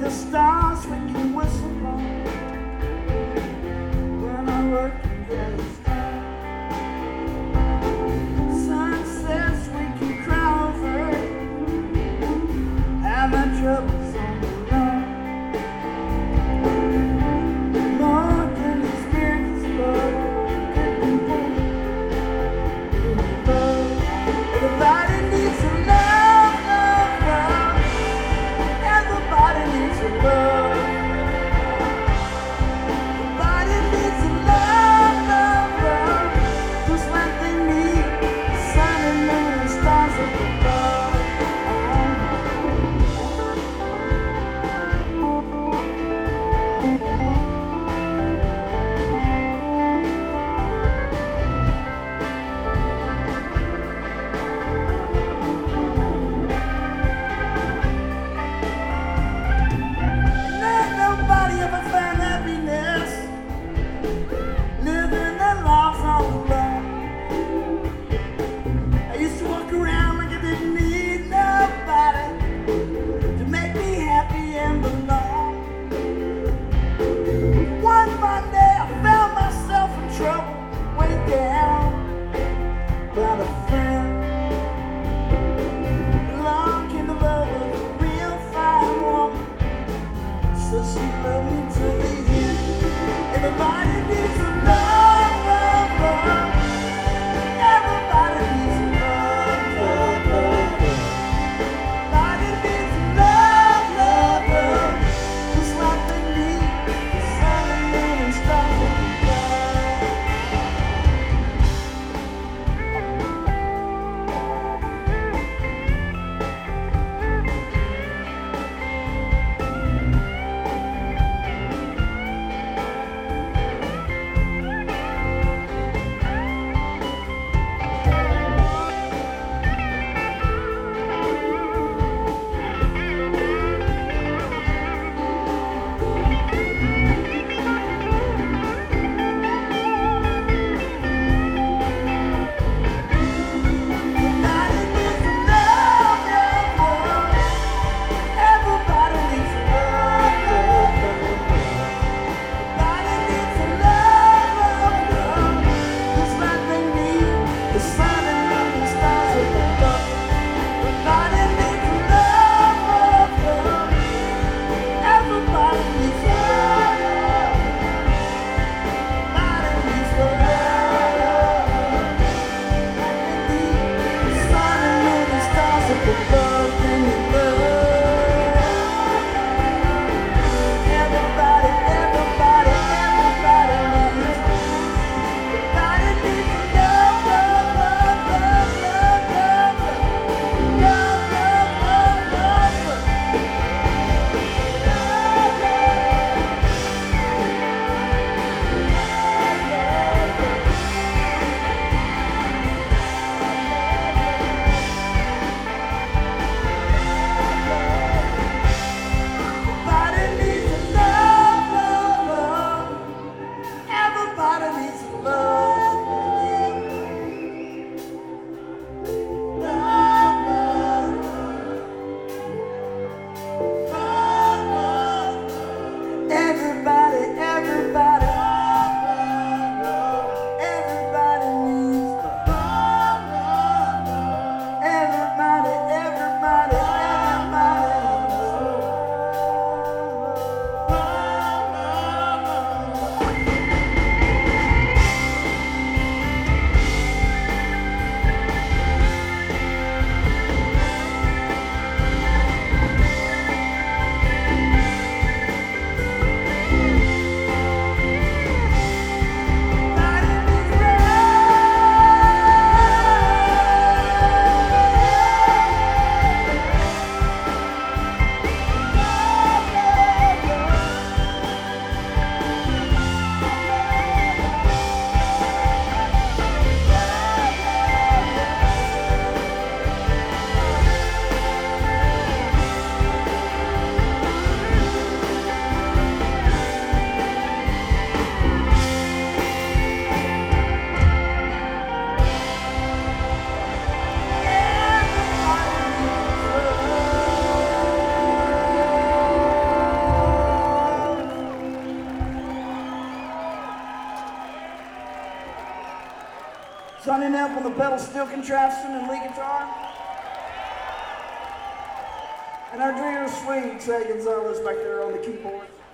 the stars we can whistle on when I work together. Sunsets we can cry over and the troubles on the run. More than experience, love can be born. Everybody needs some love, love, love. Everybody needs some love. Everybody needs some love, love, love. Just like they need the sun and moon and stars up above. Sonny Knapp on the pedal steel contraption and lead guitar. And our Dreamer Swede, Trey Gonzalez back there on the keyboard.